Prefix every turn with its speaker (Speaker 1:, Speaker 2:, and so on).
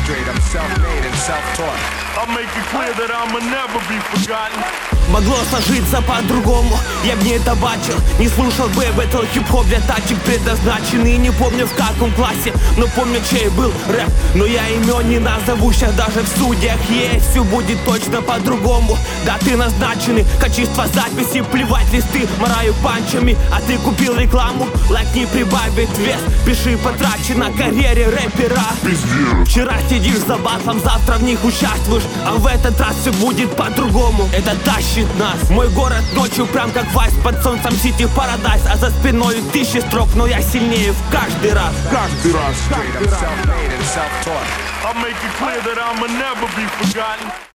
Speaker 1: straight, I'm self-made and self-taught.
Speaker 2: I'll make it clear that I'ma never be forgotten.
Speaker 3: Могло сложиться по-другому, я б не это бачил. Не слушал бы Battle хип-хоп для тачек предназначенный. Не помню в каком классе, но помню, чей был рэп. Но я имен не назову, сейчас даже в судьях есть. Все будет точно по-другому, даты назначены. Качество записи, плевать листы, мораю панчами. А ты купил рекламу, лайк не прибавит вес. Пиши потрачено карьере рэпера. Вчера сидишь за батлом, завтра в них участвуешь. А в этот раз все будет по-другому. Это тащит нас. Мой город ночью прям как Вайс под солнцем Сити Парадайз. А за спиной 1000 строк, но я сильнее в каждый раз.
Speaker 1: Каждый раз. Straight, I'm self-made and self-taught.
Speaker 2: I'll make it clear that I'ma never be forgotten.